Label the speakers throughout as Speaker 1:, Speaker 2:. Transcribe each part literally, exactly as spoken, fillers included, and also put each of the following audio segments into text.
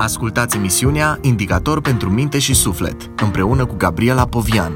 Speaker 1: Ascultați emisiunea Indicator pentru minte și suflet, împreună cu Gabriela Povian.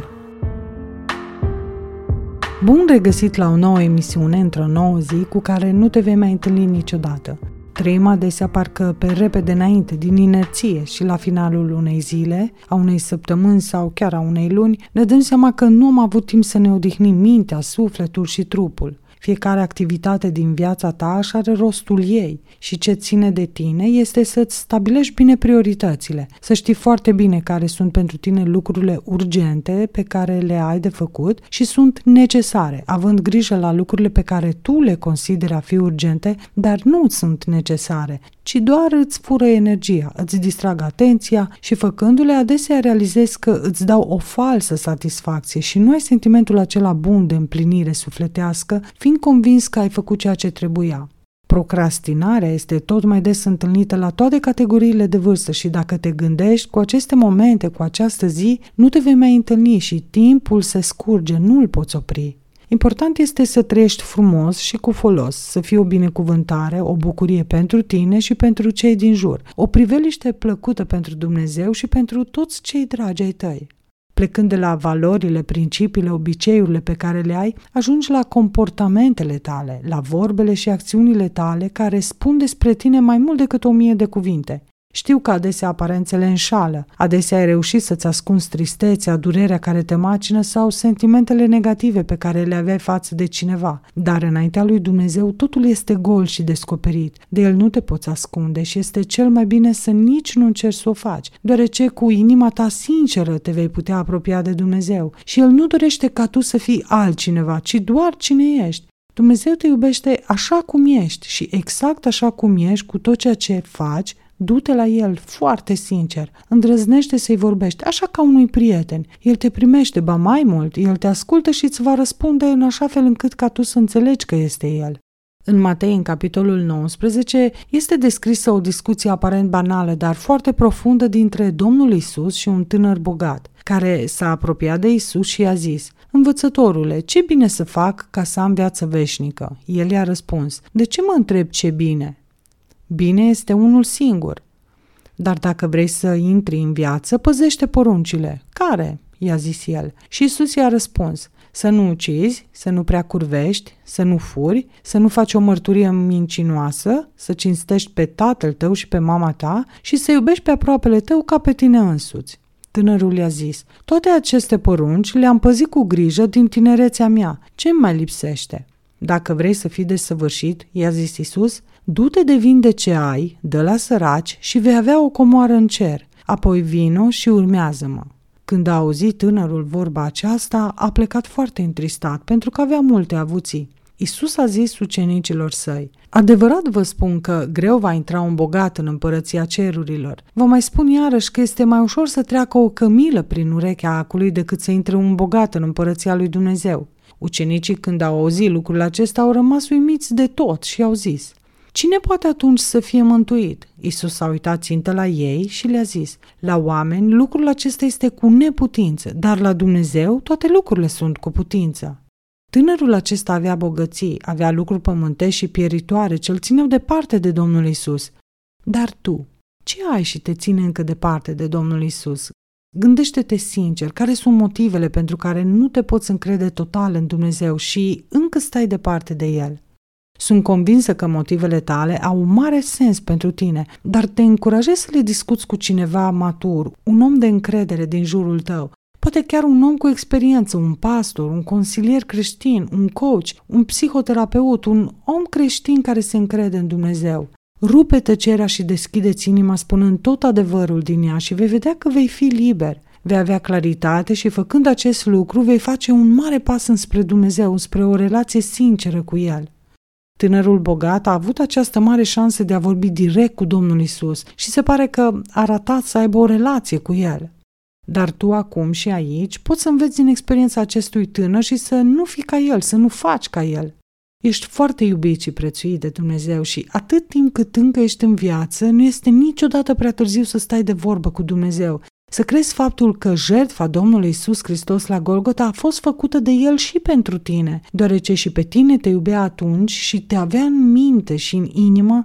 Speaker 2: Bun regăsit la o nouă emisiune într-o nouă zi cu care nu te vei mai întâlni niciodată. Trăim adesea parcă pe repede înainte, din inerție, și la finalul unei zile, a unei săptămâni sau chiar a unei luni, ne dăm seama că nu am avut timp să ne odihnim mintea, sufletul și trupul. Fiecare activitate din viața ta își are rostul ei și ce ține de tine este să-ți stabilești bine prioritățile, să știi foarte bine care sunt pentru tine lucrurile urgente pe care le ai de făcut și sunt necesare, având grijă la lucrurile pe care tu le consideri a fi urgente, dar nu sunt necesare, ci doar îți fură energia, îți distrag atenția și făcându-le adesea realizezi că îți dau o falsă satisfacție și nu ai sentimentul acela bun de împlinire sufletească, fiind convins că ai făcut ceea ce trebuia. Procrastinarea este tot mai des întâlnită la toate categoriile de vârstă și dacă te gândești, cu aceste momente, cu această zi, nu te vei mai întâlni și timpul se scurge, nu îl poți opri. Important este să trăiești frumos și cu folos, să fie o binecuvântare, o bucurie pentru tine și pentru cei din jur, o priveliște plăcută pentru Dumnezeu și pentru toți cei dragi ai tăi. Plecând de la valorile, principiile, obiceiurile pe care le ai, ajungi la comportamentele tale, la vorbele și acțiunile tale care spun despre tine mai mult decât o mie de cuvinte. Știu că adesea aparențele înșală, adesea ai reușit să-ți ascunzi tristețea, durerea care te macină sau sentimentele negative pe care le aveai față de cineva, dar înaintea lui Dumnezeu totul este gol și descoperit, de el nu te poți ascunde și este cel mai bine să nici nu încerci să o faci, deoarece cu inima ta sinceră te vei putea apropia de Dumnezeu și el nu dorește ca tu să fii altcineva, ci doar cine ești. Dumnezeu te iubește așa cum ești și exact așa cum ești cu tot ceea ce faci. Du-te la el foarte sincer, îndrăznește să-i vorbești, așa ca unui prieten. El te primește, ba mai mult, el te ascultă și îți va răspunde în așa fel încât ca tu să înțelegi că este el. În Matei, în capitolul nouăsprezece, este descrisă o discuție aparent banală, dar foarte profundă dintre Domnul Iisus și un tânăr bogat, care s-a apropiat de Iisus și i-a zis: „Învățătorule, ce bine să fac ca să am viață veșnică?” El i-a răspuns: „De ce mă întrebi ce bine? Bine este unul singur. Dar dacă vrei să intri în viață, păzește poruncile.” „Care?” i-a zis el. Și Iisus i-a răspuns: „Să nu ucizi, să nu prea curvești, să nu furi, să nu faci o mărturie mincinoasă, să cinstești pe tatăl tău și pe mama ta și să iubești pe aproapele tău ca pe tine însuți.” Tânărul i-a zis: „Toate aceste porunci le-am păzit cu grijă din tinerețea mea. Ce-mi mai lipsește?” „Dacă vrei să fii desăvârșit,” i-a zis Iisus, „du-te de vinde ce ai, dă la săraci și vei avea o comoară în cer. Apoi vino și urmează-mă.” Când a auzit tânărul vorba aceasta, a plecat foarte întristat, pentru că avea multe avuții. Iisus a zis ucenicilor săi: „Adevărat vă spun că greu va intra un bogat în împărăția cerurilor. Vă mai spun iarăși că este mai ușor să treacă o cămilă prin urechea acului decât să intre un bogat în împărăția lui Dumnezeu.” Ucenicii, când au auzit lucrul acesta, au rămas uimiți de tot și au zis: „Cine poate atunci să fie mântuit?” Iisus s-a uitat țintă la ei și le-a zis: „La oameni lucrul acesta este cu neputință, dar la Dumnezeu toate lucrurile sunt cu putință.” Tânărul acesta avea bogății, avea lucruri pământești și pieritoare ce îl țineau departe de Domnul Iisus. Dar tu, ce ai și te ține încă departe de Domnul Iisus? Gândește-te sincer, care sunt motivele pentru care nu te poți încrede total în Dumnezeu și încă stai departe de El? Sunt convinsă că motivele tale au un mare sens pentru tine, dar te încurajez să le discuți cu cineva matur, un om de încredere din jurul tău, poate chiar un om cu experiență, un pastor, un consilier creștin, un coach, un psihoterapeut, un om creștin care se încrede în Dumnezeu. Rupe tăcerea și deschide-ți inima spunând tot adevărul din ea și vei vedea că vei fi liber. Vei avea claritate și făcând acest lucru vei face un mare pas înspre Dumnezeu, înspre o relație sinceră cu El. Tânărul bogat a avut această mare șansă de a vorbi direct cu Domnul Iisus și se pare că a ratat să aibă o relație cu El. Dar tu acum și aici poți să înveți din experiența acestui tânăr și să nu fii ca el, să nu faci ca el. Ești foarte iubit și prețuit de Dumnezeu și atât timp cât încă ești în viață, nu este niciodată prea târziu să stai de vorbă cu Dumnezeu, să crezi faptul că jertfa Domnului Iisus Hristos la Golgota a fost făcută de El și pentru tine, deoarece și pe tine te iubea atunci și te avea în minte și în inimă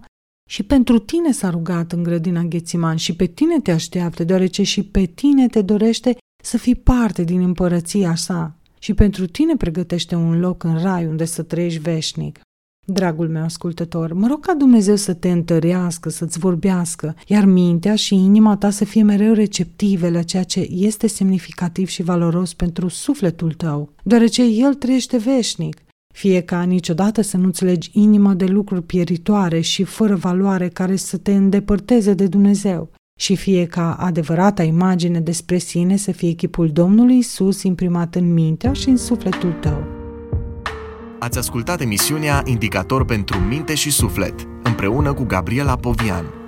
Speaker 2: Și pentru tine s-a rugat în grădina Ghețiman și pe tine te așteaptă, deoarece și pe tine te dorește să fii parte din împărăția sa și pentru tine pregătește un loc în rai unde să trăiești veșnic. Dragul meu ascultător, mă rog ca Dumnezeu să te întărească, să-ți vorbească, iar mintea și inima ta să fie mereu receptive la ceea ce este semnificativ și valoros pentru sufletul tău, deoarece El trăiește veșnic. Fie ca niciodată să nu-ți legi inima de lucruri pieritoare și fără valoare care să te îndepărteze de Dumnezeu. Și fie ca adevărata imagine despre sine să fie chipul Domnului Iisus imprimat în mintea și în sufletul tău.
Speaker 1: Ați ascultat emisiunea Indicator pentru minte și suflet, împreună cu Gabriela Povian.